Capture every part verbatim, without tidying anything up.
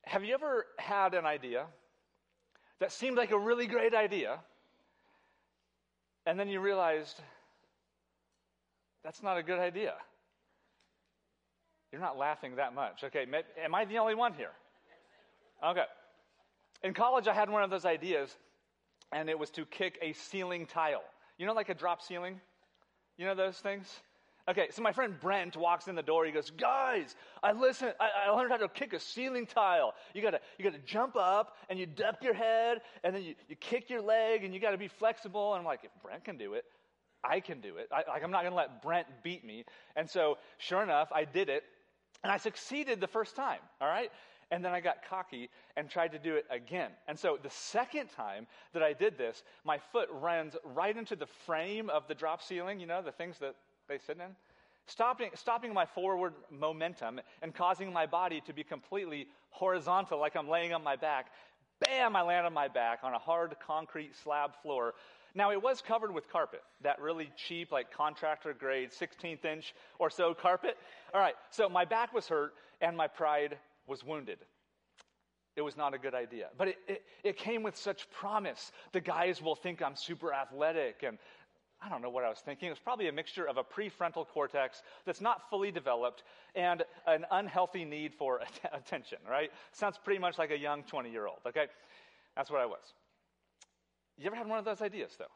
Have you ever had an idea that seemed like a really great idea, and then you realized that's not a good idea? You're not laughing that much. Okay, am I the only one here? Okay. In college, I had one of those ideas, and it was to kick a ceiling tile. You know, like a drop ceiling? You know those things? Okay, so my friend Brent walks in the door. He goes, "Guys, I listen. I, I learned how to kick a ceiling tile. You gotta, you gotta jump up and you duck your head, and then you, you kick your leg, and you gotta be flexible." And I'm like, if Brent can do it, I can do it. I, like, I'm not gonna let Brent beat me. And so, sure enough, I did it, and I succeeded the first time. All right. And then I got cocky and tried to do it again. And so the second time that I did this, my foot runs right into the frame of the drop ceiling, you know, the things that they sit in, stopping, stopping my forward momentum and causing my body to be completely horizontal, like I'm laying on my back. Bam, I land on my back on a hard concrete slab floor. Now, it was covered with carpet, that really cheap, like contractor grade, sixteenth inch or so carpet. All right, so my back was hurt and my pride was wounded. It was not a good idea. But it, it, it came with such promise. The guys will think I'm super athletic, and I don't know what I was thinking. It was probably a mixture of a prefrontal cortex that's not fully developed and an unhealthy need for att- attention, right? Sounds pretty much like a young twenty-year-old, okay? That's what I was. You ever had one of those ideas, though?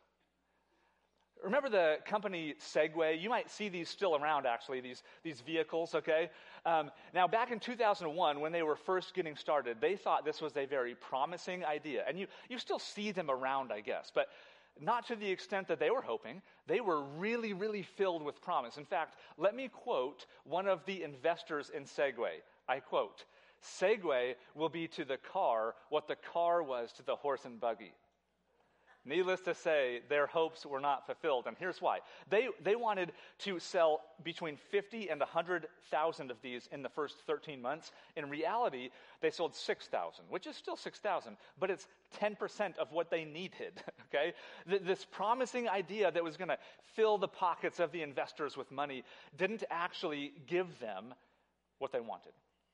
Remember the company Segway? You might see these still around, actually, these, these vehicles, okay? Um, now, back in two thousand one, when they were first getting started, they thought this was a very promising idea. And you, you still see them around, I guess, but not to the extent that they were hoping. They were really, really filled with promise. In fact, let me quote one of the investors in Segway. I quote, "Segway will be to the car what the car was to the horse and buggy." Needless to say, their hopes were not fulfilled, and here's why. They they wanted to sell between fifty and one hundred thousand of these in the first thirteen months. In reality, they sold six thousand, which is still six thousand, but it's ten percent of what they needed, okay? Th- this promising idea that was going to fill the pockets of the investors with money didn't actually give them what they wanted.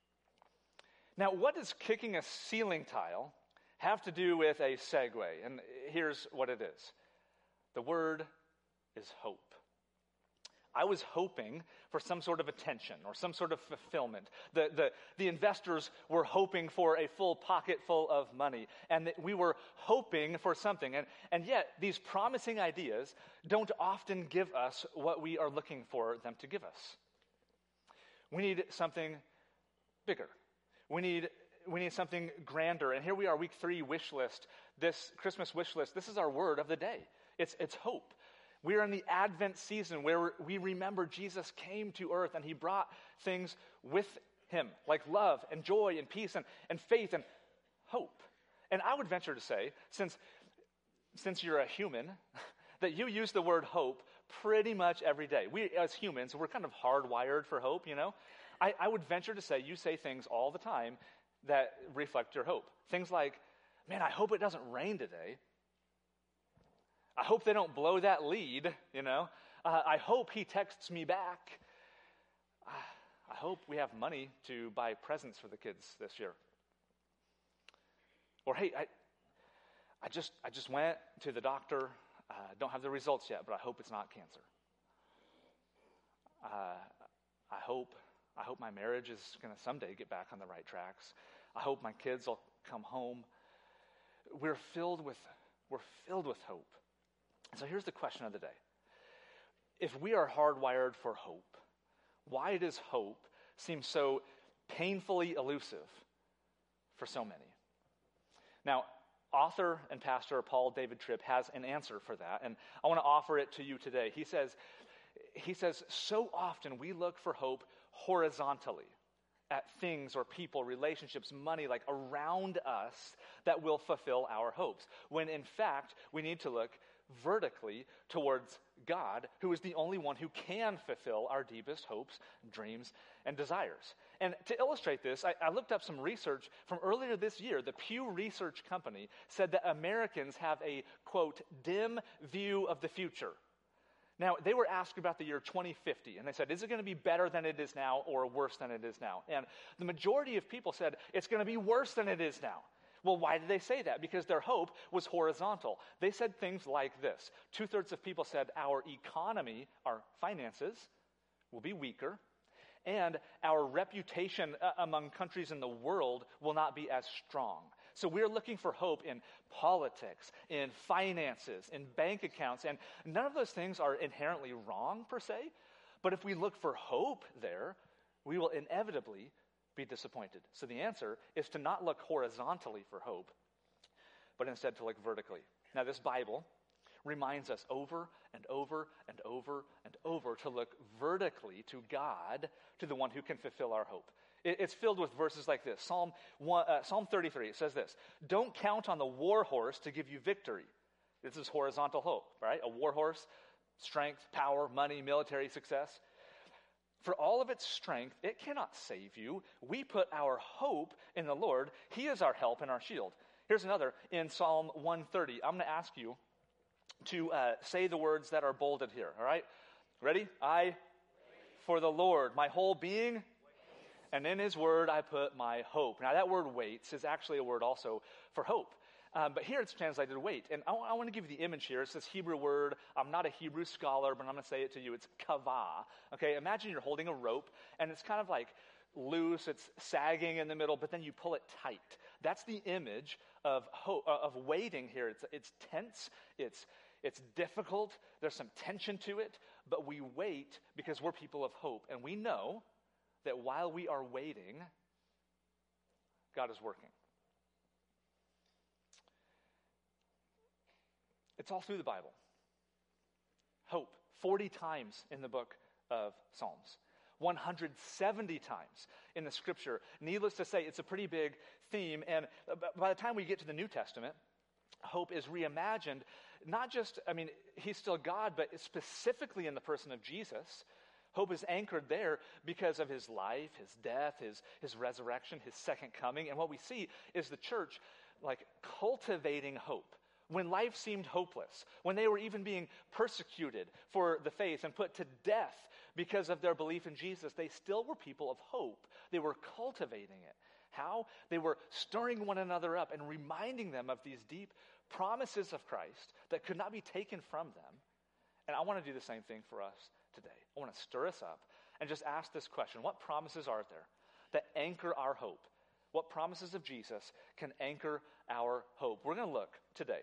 Now, what does kicking a ceiling tile have to do with a Segway? And here's what it is. The word is hope. I was hoping for some sort of attention or some sort of fulfillment. The, the, the investors were hoping for a full pocket full of money, and that we were hoping for something. And, and yet, these promising ideas don't often give us what we are looking for them to give us. We need something bigger. We need We need something grander. And here we are, week three wish list, this Christmas wish list. This is our word of the day. It's, it's hope. We are in the Advent season where we remember Jesus came to earth and he brought things with him, like love and joy and peace and, and faith and hope. And I would venture to say, since, since you're a human, that you use the word hope pretty much every day. We, as humans, we're kind of hardwired for hope, you know. I, I would venture to say you say things all the time that reflect your hope. Things like, man, I hope it doesn't rain today. I hope they don't blow that lead, you know. Uh, I hope he texts me back. Uh, I hope we have money to buy presents for the kids this year. Or, hey, I I just I just went to the doctor. Uh, don't have the results yet, but I hope it's not cancer. Uh, I hope I hope my marriage is going to someday get back on the right tracks. I hope my kids will come home. We're filled with we're filled with hope. So here's the question of the day. If we are hardwired for hope, why does hope seem so painfully elusive for so many? Now, author and pastor Paul David Tripp has an answer for that, and I want to offer it to you today. He says, he says, so often we look for hope horizontally at things or people, relationships, money, like around us that will fulfill our hopes, when in fact we need to look vertically towards God, who is the only one who can fulfill our deepest hopes, dreams, and desires. And to illustrate this, I, I looked up some research from earlier this year. The Pew Research Company said that Americans have a, quote, dim view of the future. Now, they were asked about the year twenty fifty, and they said, is it going to be better than it is now or worse than it is now? And the majority of people said, it's going to be worse than it is now. Well, why did they say that? Because their hope was horizontal. They said things like this. Two-thirds of people said our economy, our finances, will be weaker, and our reputation uh, among countries in the world will not be as strong. So we're looking for hope in politics, in finances, in bank accounts, and none of those things are inherently wrong per se, but if we look for hope there, we will inevitably be disappointed. So the answer is to not look horizontally for hope, but instead to look vertically. Now this Bible reminds us over and over and over and over to look vertically to God, to the one who can fulfill our hope. It's filled with verses like this. Psalm one, uh, Psalm thirty-three, it says this, don't count on the war horse to give you victory. This is horizontal hope, right? A war horse, strength, power, money, military success. For all of its strength, it cannot save you. We put our hope in the Lord. He is our help and our shield. Here's another in Psalm one thirty. I'm going to ask you to uh, say the words that are bolded here, all right? Ready? I, wait for the Lord, my whole being, and in his word I put my hope. Now that word waits is actually a word also for hope. Um, but here it's translated wait. And I, w- I want to give you the image here. It's this Hebrew word. I'm not a Hebrew scholar, but I'm going to say it to you. It's kavah. Okay, imagine you're holding a rope, and it's kind of like loose. It's sagging in the middle, but then you pull it tight. That's the image of hope, uh, of waiting here. It's, it's tense. It's, it's difficult. There's some tension to it. But we wait because we're people of hope. And we know that while we are waiting, God is working. It's all through the Bible. Hope, forty times in the book of Psalms, one hundred seventy times in the scripture. Needless to say, it's a pretty big theme. And by the time we get to the New Testament, hope is reimagined, not just, I mean, he's still God, but specifically in the person of Jesus. Hope is anchored there because of his life, his death, his, his resurrection, his second coming. And what we see is the church like cultivating hope. When life seemed hopeless, when they were even being persecuted for the faith and put to death because of their belief in Jesus, they still were people of hope. They were cultivating it. How? They were stirring one another up and reminding them of these deep promises of Christ that could not be taken from them. And I want to do the same thing for us today. I want to stir us up and just ask this question. What promises are there that anchor our hope? What promises of Jesus can anchor our hope? We're going to look today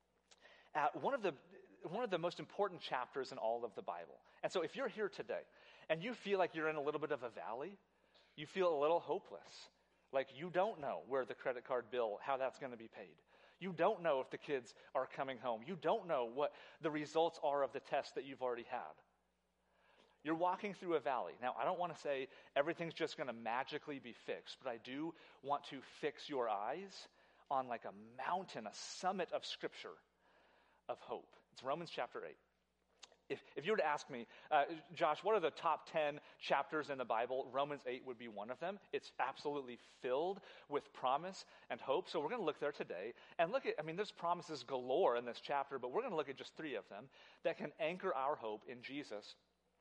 at one of the one of the most important chapters in all of the Bible. And so if you're here today and you feel like you're in a little bit of a valley, you feel a little hopeless, like you don't know where the credit card bill, how that's going to be paid. You don't know if the kids are coming home. You don't know what the results are of the test that you've already had. You're walking through a valley. Now, I don't want to say everything's just going to magically be fixed, but I do want to fix your eyes on like a mountain, a summit of Scripture of hope. It's Romans chapter eight. If, if you were to ask me, uh, Josh, what are the top ten chapters in the Bible? Romans eight would be one of them. It's absolutely filled with promise and hope. So we're going to look there today and look at, I mean, there's promises galore in this chapter, but we're going to look at just three of them that can anchor our hope in Jesus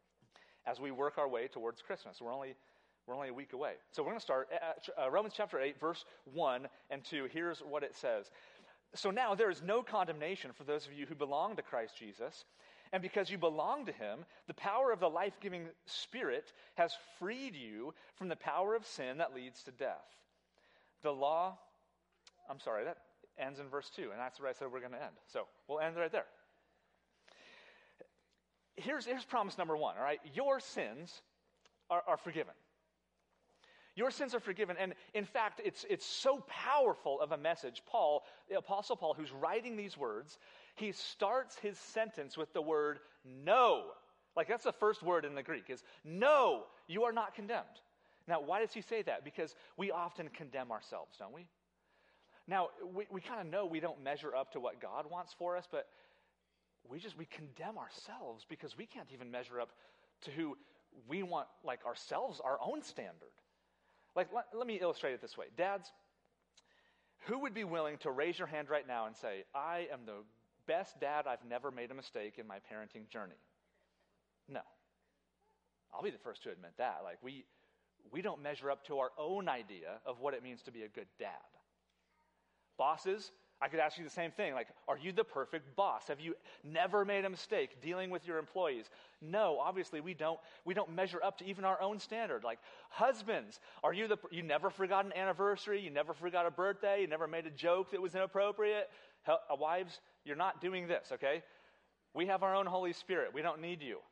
as we work our way towards Christmas. We're only we're only a week away. So we're going to start at, uh, Romans chapter eight, verse one and two. Here's what it says. So now there is no condemnation for those of you who belong to Christ Jesus. And because you belong to him, the power of the life-giving Spirit has freed you from the power of sin that leads to death. The law, I'm sorry, that ends in verse two, and that's where I said we're going to end. So we'll end right there. Here's, here's promise number one, all right? Your sins are, are forgiven. Your sins are forgiven. And in fact, it's, it's so powerful of a message. Paul, the Apostle Paul, who's writing these words, he starts his sentence with the word no. Like that's the first word in the Greek is no, you are not condemned. Now, why does he say that? Because we often condemn ourselves, don't we? Now, we, we kind of know we don't measure up to what God wants for us, but we just, we condemn ourselves because we can't even measure up to who we want, like ourselves, our own standard. Like, let, let me illustrate it this way. Dads, who would be willing to raise your hand right now and say, I am the best dad, I've never made a mistake in my parenting journey? No. I'll be the first to admit that. Like, we we don't measure up to our own idea of what it means to be a good dad. Bosses, I could ask you the same thing. Like, are you the perfect boss? Have you never made a mistake dealing with your employees? No, obviously we don't. We don't measure up to even our own standard. Like, husbands, are you the? You never forgot an anniversary. You never forgot a birthday. You never made a joke that was inappropriate. Hell, uh, wives, you're not doing this. Okay, we have our own Holy Spirit. We don't need you.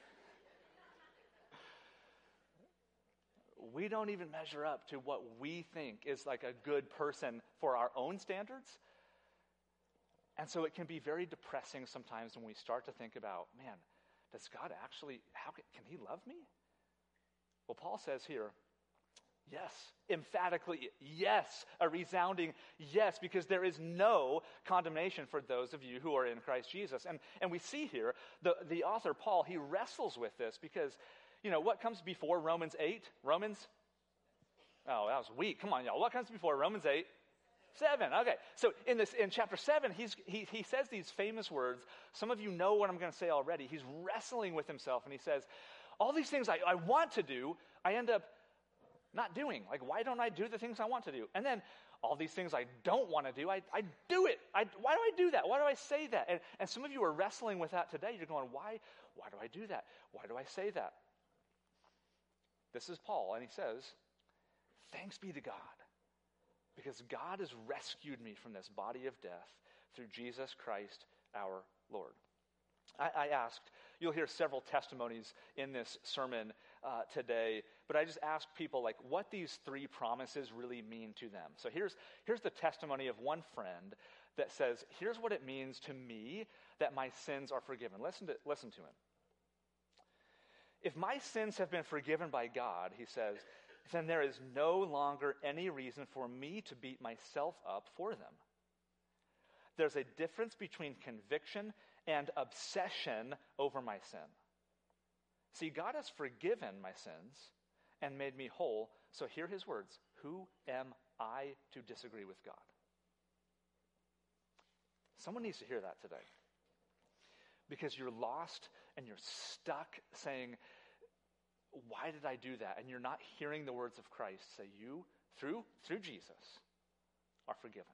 We don't even measure up to what we think is like a good person for our own standards. And so it can be very depressing sometimes when we start to think about, man, does God actually, how can, can he love me? Well, Paul says here, yes, emphatically, yes, a resounding yes, because there is no condemnation for those of you who are in Christ Jesus. And and we see here, the, the author, Paul, he wrestles with this because, you know, what comes before Romans eight? Romans? Oh, that was weak. Come on, y'all. What comes before Romans eight? Seven. Okay. So in this, in chapter seven, he's, he, he says these famous words. Some of you know what I'm going to say already. He's wrestling with himself, and he says, all these things I, I want to do, I end up not doing. Like, why don't I do the things I want to do? And then all these things I don't want to do, I, I do it. I, why do I do that? Why do I say that? And, and some of you are wrestling with that today. You're going, why, why do I do that? Why do I say that? This is Paul, and he says, thanks be to God, because God has rescued me from this body of death through Jesus Christ our Lord. I, I asked, you'll hear several testimonies in this sermon uh, today, but I just asked people like what these three promises really mean to them. So here's, here's the testimony of one friend that says, here's what it means to me that my sins are forgiven. Listen to, listen to him. If my sins have been forgiven by God, he says, then there is no longer any reason for me to beat myself up for them. There's a difference between conviction and obsession over my sin. See, God has forgiven my sins and made me whole, so hear his words. Who am I to disagree with God? Someone needs to hear that today. Because you're lost and you're stuck saying, why did I do that? And you're not hearing the words of Christ say, you, through, through Jesus, are forgiven.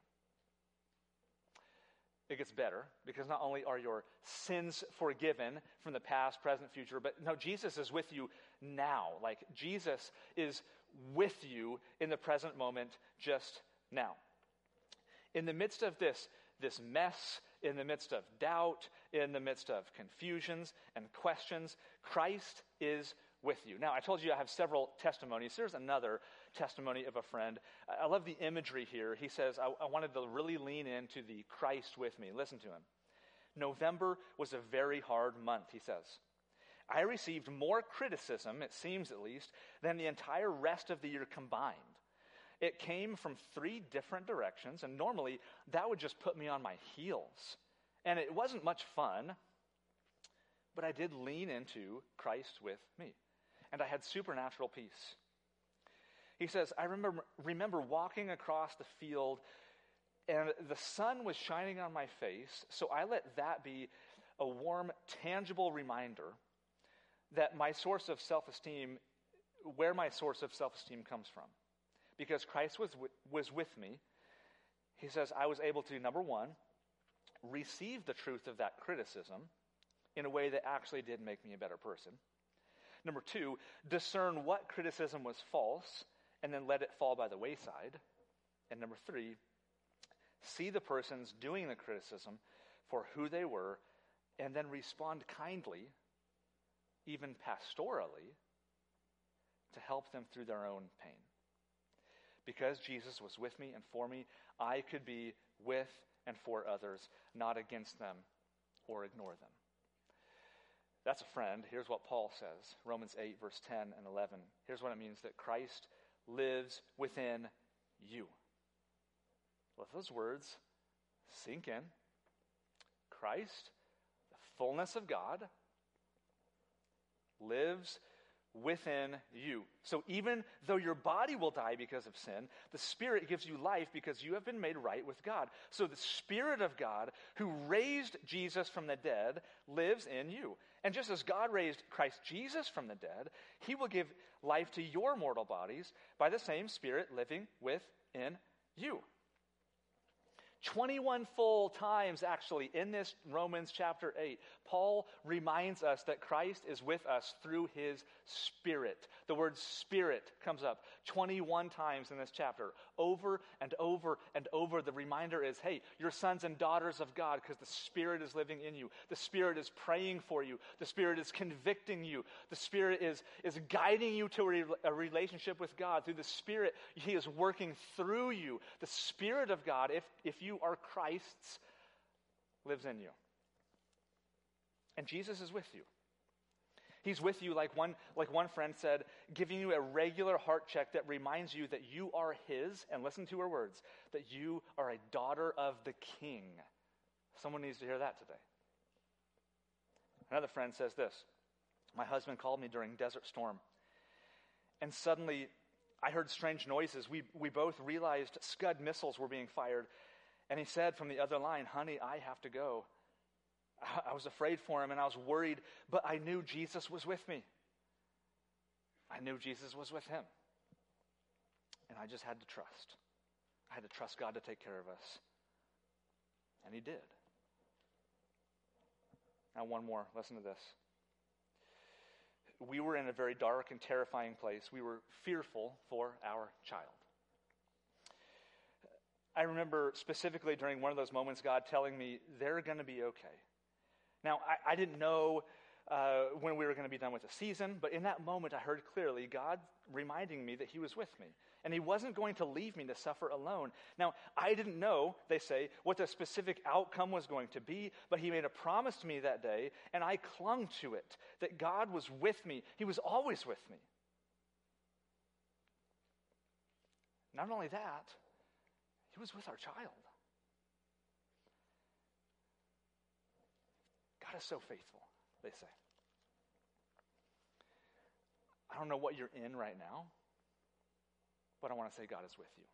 It gets better, because not only are your sins forgiven from the past, present, future, but no, Jesus is with you now. Like, Jesus is with you in the present moment just now. In the midst of this, this mess, in the midst of doubt, in the midst of confusions and questions, Christ is with you. Now, I told you I have several testimonies. Here's another testimony of a friend. I love the imagery here. He says, I, I wanted to really lean into the Christ with me. Listen to him. November was a very hard month, he says. I received more criticism, it seems at least, than the entire rest of the year combined. It came from three different directions, and normally that would just put me on my heels. And it wasn't much fun, but I did lean into Christ with me. And I had supernatural peace. He says, I remember, remember walking across the field, and the sun was shining on my face, so I let that be a warm, tangible reminder that my source of self-esteem, where my source of self-esteem comes from. Because Christ was was with me, he says, I was able to, number one, receive the truth of that criticism in a way that actually did make me a better person. Number two, discern what criticism was false and then let it fall by the wayside. And number three, see the persons doing the criticism for who they were and then respond kindly, even pastorally, to help them through their own pain. Because Jesus was with me and for me, I could be with and for others, not against them or ignore them. That's a friend. Here's what Paul says, Romans eight, verse ten and eleven. Here's what it means that Christ lives within you. Let those words sink in. Christ, the fullness of God, lives within you. So even though your body will die because of sin, the Spirit gives you life because you have been made right with God. So the Spirit of God, who raised Jesus from the dead, lives in you. And just as God raised Christ Jesus from the dead, he will give life to your mortal bodies by the same Spirit living within you. twenty-one full times, actually, in this Romans chapter eight, Paul reminds us that Christ is with us through his Spirit. The word Spirit comes up twenty-one times in this chapter. Over and over and over, the reminder is, hey, you're sons and daughters of God because the Spirit is living in you. The Spirit is praying for you. The Spirit is convicting you. The Spirit is, is guiding you to a, re- a relationship with God. Through the Spirit, he is working through you. The Spirit of God, if, if you are Christ's, lives in you. And Jesus is with you. He's with you, like one, like one friend said, giving you a regular heart check that reminds you that you are his, and listen to her words, that you are a daughter of the King. Someone needs to hear that today. Another friend says this: my husband called me during Desert Storm, and suddenly I heard strange noises. We, we both realized Scud missiles were being fired. And he said from the other line, honey, I have to go. I, I was afraid for him and I was worried, but I knew Jesus was with me. I knew Jesus was with him. And I just had to trust. I had to trust God to take care of us. And he did. Now one more, listen to this. We were in a very dark and terrifying place. We were fearful for our child. I remember specifically during one of those moments, God telling me, they're going to be okay. Now, I, I didn't know uh, when we were going to be done with the season, but in that moment, I heard clearly God reminding me that he was with me. And he wasn't going to leave me to suffer alone. Now, I didn't know, they say, what the specific outcome was going to be, but he made a promise to me that day, and I clung to it, that God was with me. He was always with me. Not only that, he was with our child. God is so faithful, they say. I don't know what you're in right now, but I want to say God is with you.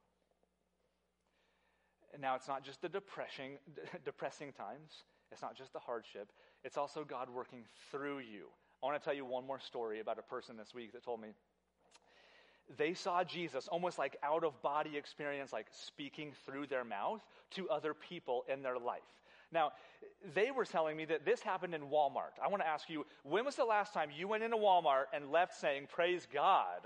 And now it's not just the depressing, depressing times. It's not just the hardship. It's also God working through you. I want to tell you one more story about a person this week that told me they saw Jesus almost like out-of-body experience, like speaking through their mouth to other people in their life. Now, they were telling me that this happened in Walmart. I want to ask you, when was the last time you went into Walmart and left saying, praise God?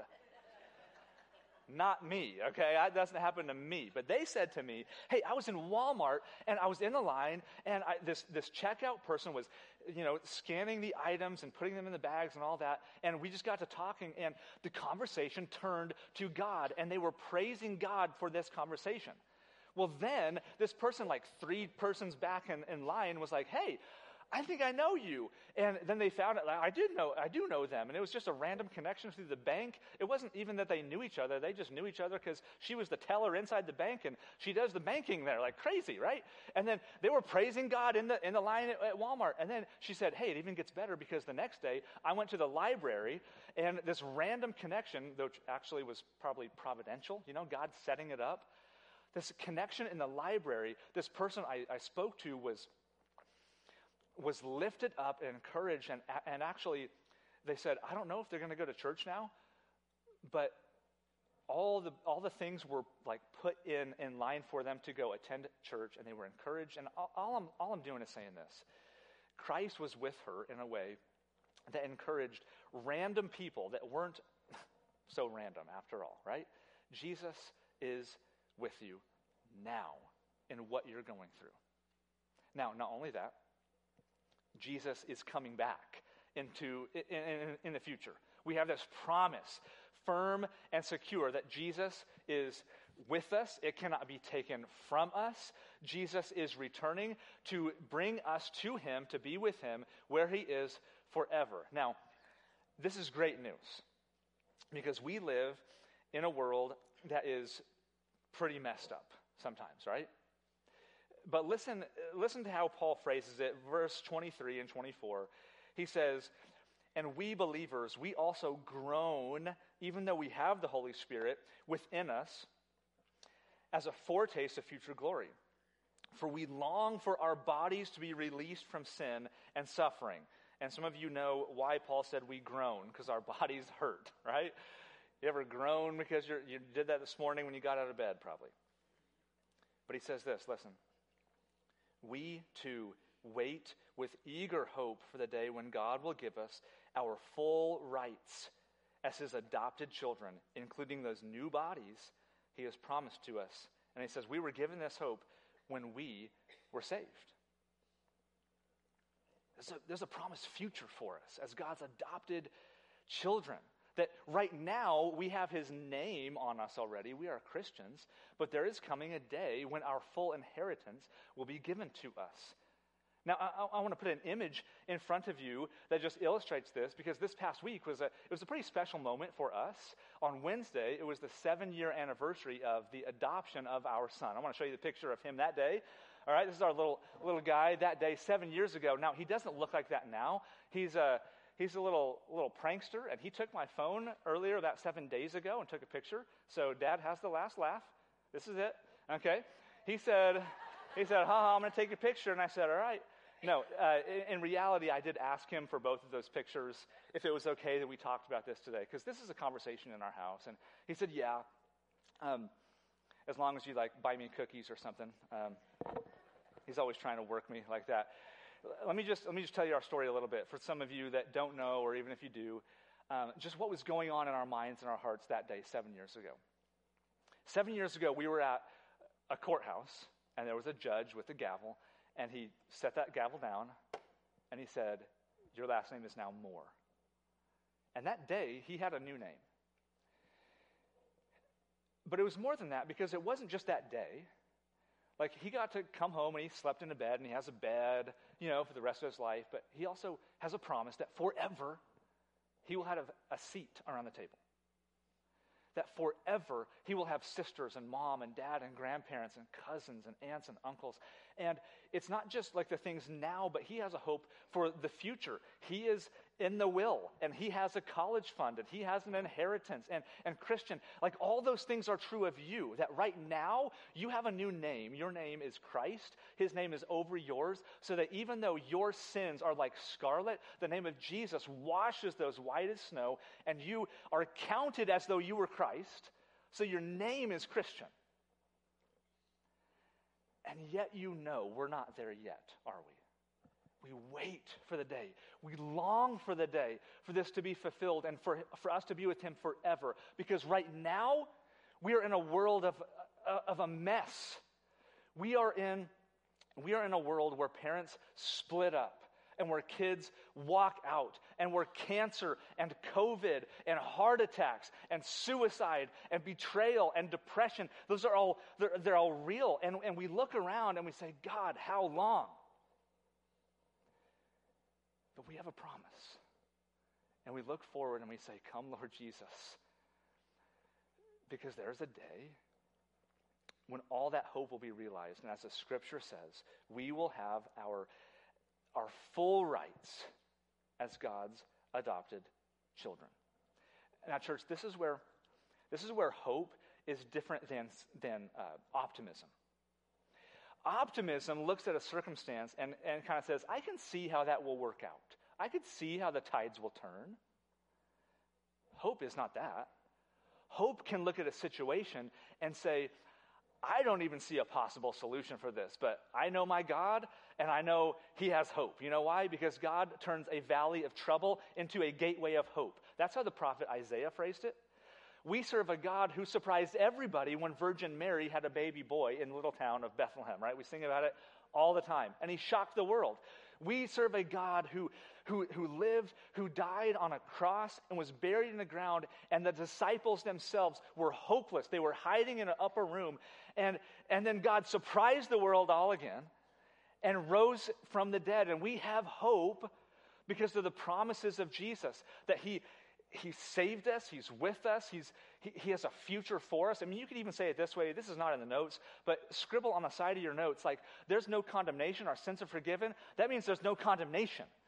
Not me, okay? That doesn't happen to me. But they said to me, hey, I was in Walmart, and I was in the line, and I, this, this checkout person was, you know, scanning the items and putting them in the bags and all that, and we just got to talking, and the conversation turned to God, and they were praising God for this conversation. Well, then, this person, like three persons back in, in line, was like, hey, I think I know you. And then they found out, I did know, I do know them. And it was just a random connection through the bank. It wasn't even that they knew each other. They just knew each other because she was the teller inside the bank and she does the banking there like crazy, right? And then they were praising God in the in the line at, at Walmart. And then she said, hey, it even gets better because the next day I went to the library and this random connection, which actually was probably providential, you know, God setting it up. This connection in the library, this person I, I spoke to was was lifted up and encouraged, and, and actually they said, I don't know if they're going to go to church now, but all the all the things were like put in, in line for them to go attend church, and they were encouraged. And all, all, I'm, all I'm doing is saying this. Christ was with her in a way that encouraged random people that weren't so random after all, right? Jesus is with you now in what you're going through. Now, not only that, Jesus is coming back into in, in, in the future. We have this promise, firm and secure, that Jesus is with us. It cannot be taken from us. Jesus is returning to bring us to him, to be with him where he is forever. Now, this is great news because we live in a world that is pretty messed up sometimes, right? But listen, listen to how Paul phrases it, verse twenty-three and twenty-four. He says, And we believers, we also groan, even though we have the Holy Spirit within us, as a foretaste of future glory. For we long for our bodies to be released from sin and suffering. And some of you know why Paul said we groan, because our bodies hurt, right? You ever groan because you're, you did that this morning when you got out of bed, probably. But he says this, listen. We too wait with eager hope for the day when God will give us our full rights as his adopted children, including those new bodies he has promised to us. And he says we were given this hope when we were saved. There's a, there's a promised future for us as God's adopted children. That right now we have his name on us already. We are Christians. But there is coming a day when our full inheritance will be given to us. Now, I, I want to put an image in front of you that just illustrates this, because this past week was a, it was a pretty special moment for us. On Wednesday, it was the seven-year anniversary of the adoption of our son. I want to show you the picture of him that day. All right, this is our little little guy that day, seven years ago. Now, he doesn't look like that now. He's a, he's a little little prankster, and he took my phone earlier, about seven days ago, and took a picture. So Dad has the last laugh. This is it, okay? He said, he said, ha, I'm going to take a picture. And I said, all right. No, uh, in, in reality, I did ask him for both of those pictures if it was okay that we talked about this today, because this is a conversation in our house. And he said, yeah, um, as long as you, like, buy me cookies or something. Um, he's always trying to work me like that. Let me just let me just tell you our story a little bit. For some of you that don't know, or even if you do, um, just what was going on in our minds and our hearts that day seven years ago. Seven years ago, we were at a courthouse, and there was a judge with a gavel, and he set that gavel down, and he said, your last name is now Moore. And that day, he had a new name. But it was more than that, because it wasn't just that day. Like, he got to come home, and he slept in a bed, and he has a bed, you know, for the rest of his life. But he also has a promise that forever he will have a seat around the table. That forever he will have sisters and mom and dad and grandparents and cousins and aunts and uncles. And it's not just like the things now, but he has a hope for the future. He is in the will, and he has a college fund, and he has an inheritance. And, and Christian, like, all those things are true of you, that right now you have a new name. Your name is Christ. His name is over yours, so that even though your sins are like scarlet, the name of Jesus washes those white as snow, and you are counted as though you were Christ. So your name is Christian. And yet you know we're not there yet, are we? We wait for the day. We long for the day for this to be fulfilled and for, for us to be with him forever. Because right now, we are in a world of, of a mess. We are in, we are in a world where parents split up, and where kids walk out, and where cancer and COVID and heart attacks and suicide and betrayal and depression, those are all, they're, they're all real. And, and we look around and we say, God, how long? But we have a promise. And we look forward and we say, come, Lord Jesus. Because there's a day when all that hope will be realized. And as the scripture says, we will have our, our full rights as God's adopted children. Now, church, this is where, this is where hope is different than, than uh, optimism. Optimism looks at a circumstance and, and kind of says, I can see how that will work out. I could see how the tides will turn. Hope is not that. Hope can look at a situation and say, I don't even see a possible solution for this, but I know my God, and I know he has hope. You know why? Because God turns a valley of trouble into a gateway of hope. That's how the prophet Isaiah phrased it. We serve a God who surprised everybody when Virgin Mary had a baby boy in the little town of Bethlehem, right? We sing about it all the time. And he shocked the world. We serve a God who, who, who lived, who died on a cross and was buried in the ground, and the disciples themselves were hopeless. They were hiding in an upper room. And, and then God surprised the world all again and rose from the dead. And we have hope because of the promises of Jesus, that he He saved us. He's with us. He's, he, he has a future for us. I mean, you could even say it this way. This is not in the notes, but scribble on the side of your notes, like, there's no condemnation. Our sins are forgiven. That means there's no condemnation.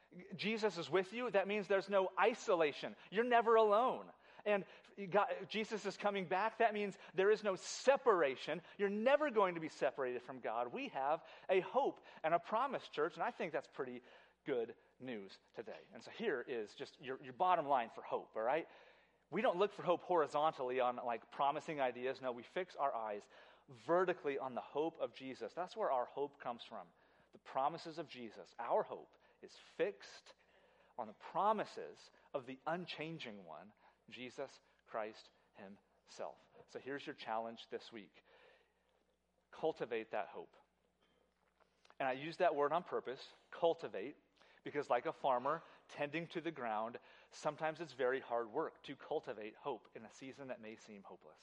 Jesus is with you, that means there's no isolation. You're never alone. And God, Jesus is coming back, that means there is no separation. You're never going to be separated from God. We have a hope and a promise, church, and I think that's pretty good news today. And so here is just your, your bottom line for hope, all right? We don't look for hope horizontally on like promising ideas. No, we fix our eyes vertically on the hope of Jesus. That's where our hope comes from. The promises of Jesus. Our hope is fixed on the promises of the unchanging one, Jesus Christ himself. So here's your challenge this week. Cultivate that hope. And I use that word on purpose, cultivate, because like a farmer tending to the ground, sometimes it's very hard work to cultivate hope in a season that may seem hopeless.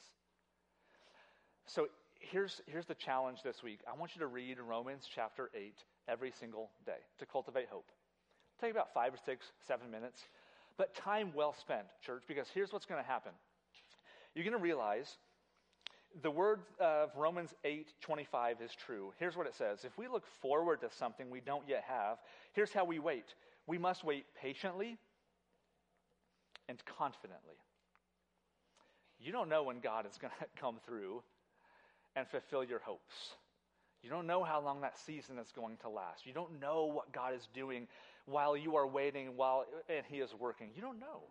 So here's, here's the challenge this week. I want you to read Romans chapter eight every single day to cultivate hope. It'll take about five or six, seven minutes, but time well spent, church, because here's what's going to happen. You're going to realize the word of Romans eight twenty-five is true. Here's what it says. If we look forward to something we don't yet have, here's how we wait. We must wait patiently and confidently. You don't know when God is going to come through and fulfill your hopes. You don't know how long that season is going to last. You don't know what God is doing while you are waiting while and he is working. You don't know.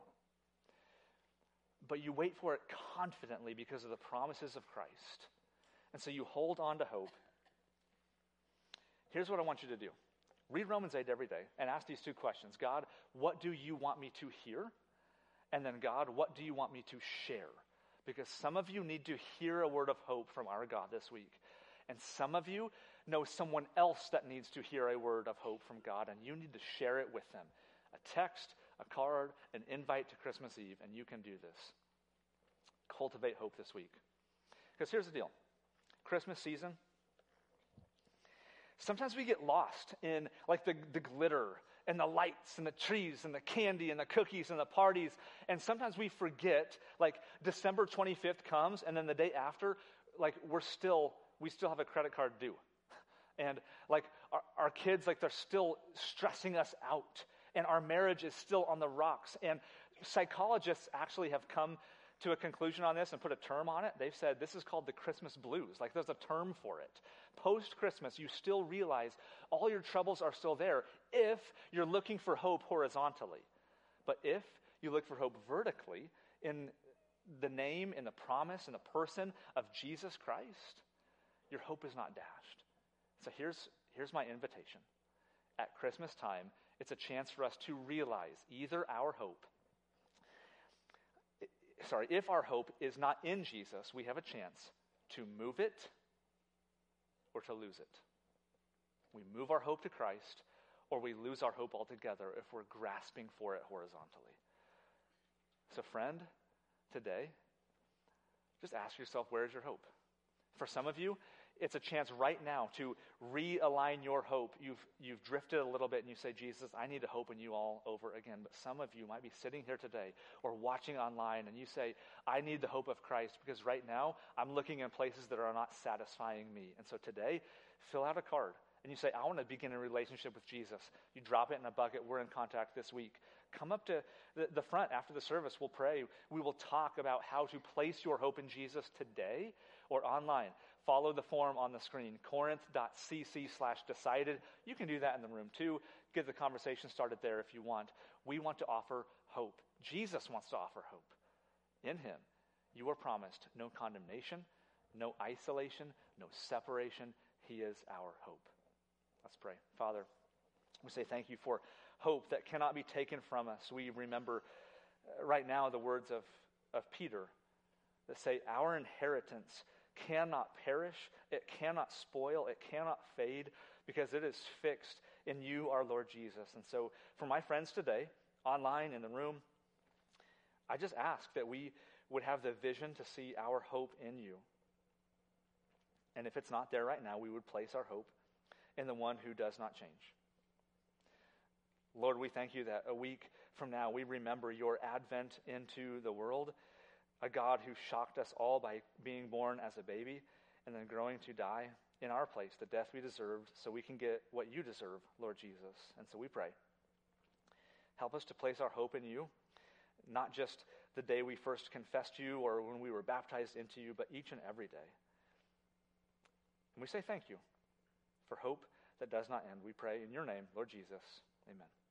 But you wait for it confidently because of the promises of Christ. And so you hold on to hope. Here's what I want you to do. Read Romans eight every day and ask these two questions. God, what do you want me to hear? And then God, what do you want me to share? Because some of you need to hear a word of hope from our God this week. And some of you know someone else that needs to hear a word of hope from God, and you need to share it with them. A text, a card, an invite to Christmas Eve, and you can do this. Cultivate hope this week. Because here's the deal. Christmas season, sometimes we get lost in like the, the glitter and the lights and the trees and the candy and the cookies and the parties. And sometimes we forget, like December twenty-fifth comes, and then the day after, like we're still, we still have a credit card due. And like our, our kids, like they're still stressing us out. And our marriage is still on the rocks. And psychologists actually have come to a conclusion on this and put a term on it. They've said this is called the Christmas blues. Like there's a term for it. Post-Christmas, you still realize all your troubles are still there if you're looking for hope horizontally. But if you look for hope vertically in the name, in the promise, in the person of Jesus Christ, your hope is not dashed. So here's, here's my invitation. At Christmas time, it's a chance for us to realize either our hope, sorry, if our hope is not in Jesus, we have a chance to move it or to lose it. We move our hope to Christ, or we lose our hope altogether if we're grasping for it horizontally. So friend, today, just ask yourself, where is your hope? For some of you, it's a chance right now to realign your hope. You've you've drifted a little bit and you say, Jesus, I need to hope in you all over again. But some of you might be sitting here today or watching online and you say, I need the hope of Christ because right now I'm looking in places that are not satisfying me. And so today, fill out a card and you say, I want to begin a relationship with Jesus. You drop it in a bucket. We're in contact this week. Come up to the, the front after the service. We'll pray. We will talk about how to place your hope in Jesus today or online. Follow the form on the screen, corinth.cc slash decided. You can do that in the room too. Get the conversation started there if you want. We want to offer hope. Jesus wants to offer hope. In him, you are promised no condemnation, no isolation, no separation. He is our hope. Let's pray. Father, we say thank you for hope that cannot be taken from us. We remember right now the words of, of Peter that say our inheritance cannot perish, it cannot spoil, it cannot fade, because it is fixed in you, our Lord Jesus. And so for my friends today, online, in the room, I just ask that we would have the vision to see our hope in you. And if it's not there right now, we would place our hope in the one who does not change. Lord, we thank you that a week from now we remember your advent into the world, a God who shocked us all by being born as a baby and then growing to die in our place, the death we deserved, so we can get what you deserve, Lord Jesus. And so we pray Help us to place our hope in you, not just the day we first confessed you or when we were baptized into you, but each and every day. And we say thank you for hope that does not end. We pray in your name, Lord Jesus. Amen.